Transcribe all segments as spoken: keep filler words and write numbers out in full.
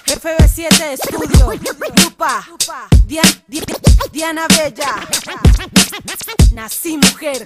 F B siete Estudio, Lupa, Dian, Dian, Diana Bella. Nací mujer,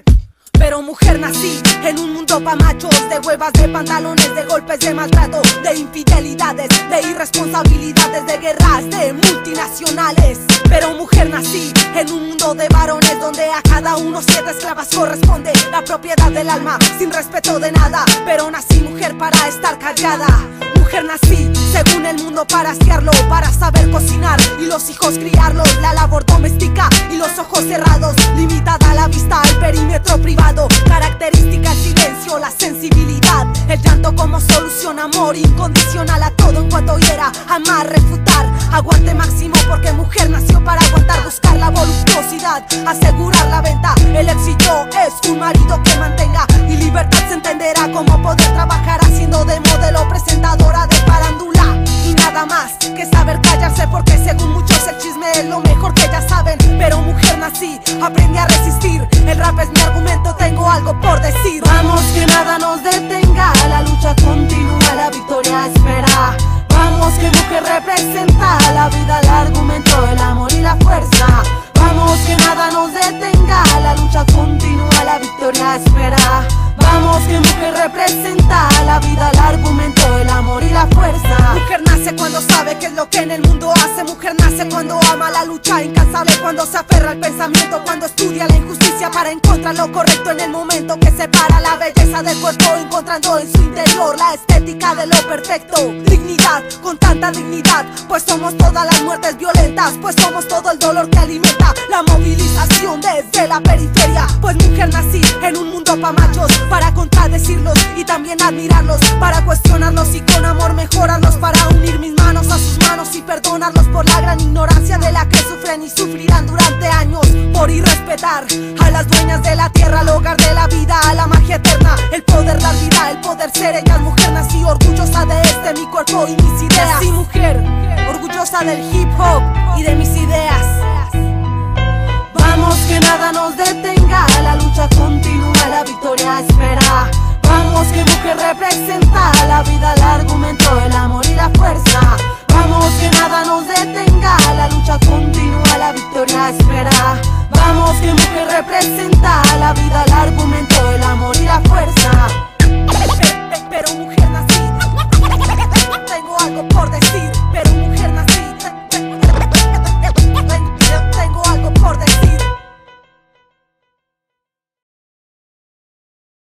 pero mujer nací en un mundo pa' machos, de huevas, de pantalones, de golpes, de maltrato, de infidelidades, de irresponsabilidades, de guerras, de multinacionales. Pero mujer nací en un mundo de varones, donde a cada uno siete esclavas corresponde la propiedad del alma, sin respeto de nada. Pero nací mujer para estar callada. Mujer nací según el mundo para asquearlo, para saber cocinar y los hijos criarlos. La labor doméstica y los ojos cerrados, limitada la vista al perímetro privado. Característica el silencio, la sensibilidad, el llanto como solución, amor incondicional a todo en cuanto hiera, amar, refutar, aguante máximo porque mujer nació para aguantar, buscar la voluptuosidad, asegurar la venta. El éxito es un marido que mantenga y libertad se entenderá como poder trabajar haciendo de modelo, presentadora de farándula y nada más que saber callarse, porque según muchos el chisme es lo mejor que ya saben. Pero mujer nací, aprendí a resistir, el rap es mi argumento, tengo algo por decir. Vamos que nada nos detenga, la lucha continúa, la victoria espera. Vamos que mujer representa la vida, el argumento, el amor y la fuerza. Vamos que nada nos detenga, la lucha continúa, la victoria espera. Vamos que mujer representa la vida, el argumento, el amor y la fuerza. Mujer nace cuando sabe qué es lo que en el mundo hace. Mujer nace cuando ama la lucha incansable, cuando se aferra al pensamiento, cuando estudia la injusticia para encontrar lo correcto en el momento que separa la belleza del cuerpo, encontrando en su interior la estética de lo perfecto. Dignidad, con tanta dignidad, pues somos todas las muertes violentas, pues somos todo el dolor que alimenta la movilización desde la periferia. Pues mujer nací en un mundo pa' machos, para contradecirlos y también admirarlos, para cuestionarlos y con amor mejorarlos, para unir mis manos a sus manos y perdonarlos por la gran ignorancia de la que sufren y sufrirán durante años, por irrespetar a las dueñas de la tierra, al hogar de la vida, a la magia eterna, el poder dar vida, el poder ser ellas. Mujer nací orgullosa de este mi cuerpo y mis ideas. Nací mujer, orgullosa del hip hop y de mis ideas. Vamos que nada nos detenga, la lucha continúa, la victoria espera. Vamos que mujer representa la vida, el argumento, el amor y la fuerza. Vamos que nada nos detenga, la lucha continúa, la victoria espera. Vamos que mujer representa la vida, el argumento, el amor y la fuerza.